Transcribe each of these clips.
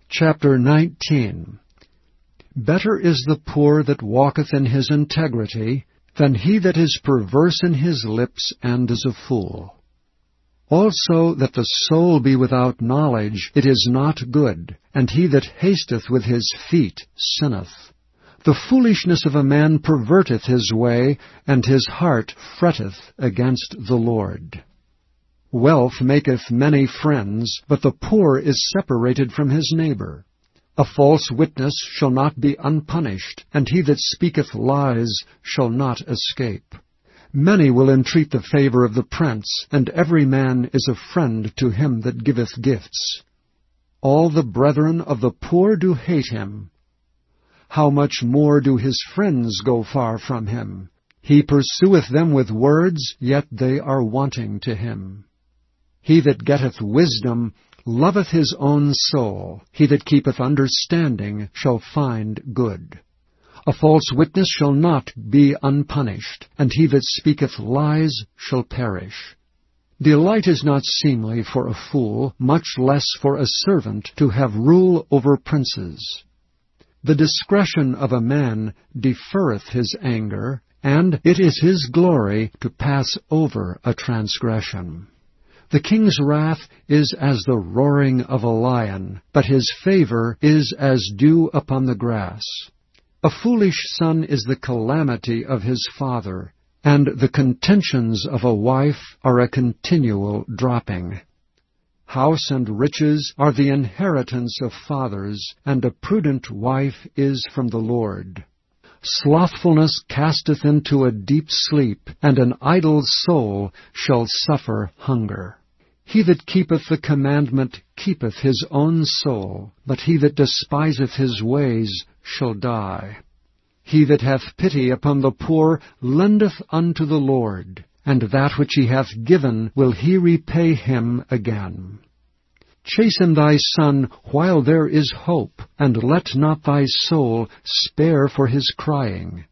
Chapter 19. Better is the poor that walketh in his integrity, than he that is perverse in his lips and is a fool. Also that the soul be without knowledge, it is not good, and he that hasteth with his feet sinneth. The foolishness of a man perverteth his way, and his heart fretteth against the Lord. Wealth maketh many friends, but the poor is separated from his neighbor. A false witness shall not be unpunished, and he that speaketh lies shall not escape. Many will entreat the favor of the prince, and every man is a friend to him that giveth gifts. All the brethren of the poor do hate him. How much more do his friends go far from him? He pursueth them with words, yet they are wanting to him. He that getteth wisdom loveth his own soul. He that keepeth understanding shall find good. A false witness shall not be unpunished, and he that speaketh lies shall perish. Delight is not seemly for a fool, much less for a servant to have rule over princes. The discretion of a man deferreth his anger, and it is his glory to pass over a transgression. The king's wrath is as the roaring of a lion, but his favor is as dew upon the grass. A foolish son is the calamity of his father, and the contentions of a wife are a continual dropping. House and riches are the inheritance of fathers, and a prudent wife is from the Lord. Slothfulness casteth into a deep sleep, and an idle soul shall suffer hunger. He that keepeth the commandment keepeth his own soul, but he that despiseth his ways shall die. He that hath pity upon the poor lendeth unto the Lord, and that which he hath given will he repay him again. Chasten thy son while there is hope, and let not thy soul spare for his crying.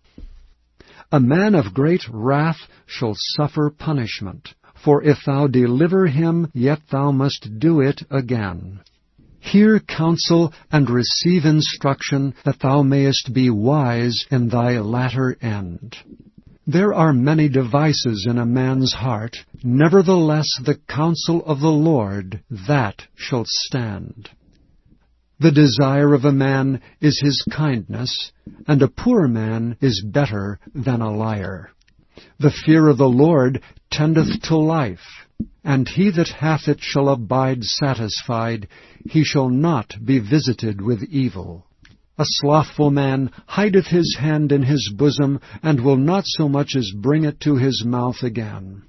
A man of great wrath shall suffer punishment, for if thou deliver him, yet thou must do it again. Hear counsel and receive instruction, that thou mayest be wise in thy latter end. There are many devices in a man's heart, nevertheless the counsel of the Lord, that shall stand. The desire of a man is his kindness, and a poor man is better than a liar. The fear of the Lord tendeth to life, and he that hath it shall abide satisfied. He shall not be visited with evil. A slothful man hideth his hand in his bosom, and will not so much as bring it to his mouth again.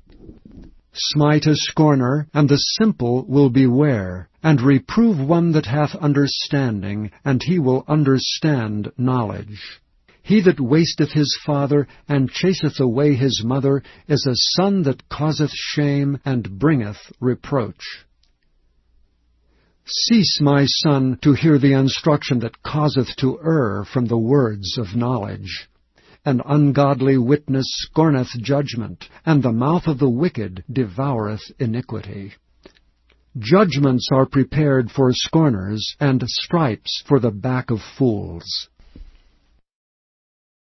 Smite a scorner, and the simple will beware, and reprove one that hath understanding, and he will understand knowledge. He that wasteth his father, and chaseth away his mother, is a son that causeth shame, and bringeth reproach. Cease, my son, to hear the instruction that causeth to err from the words of knowledge. An ungodly witness scorneth judgment, and the mouth of the wicked devoureth iniquity. Judgments are prepared for scorners, and stripes for the back of fools.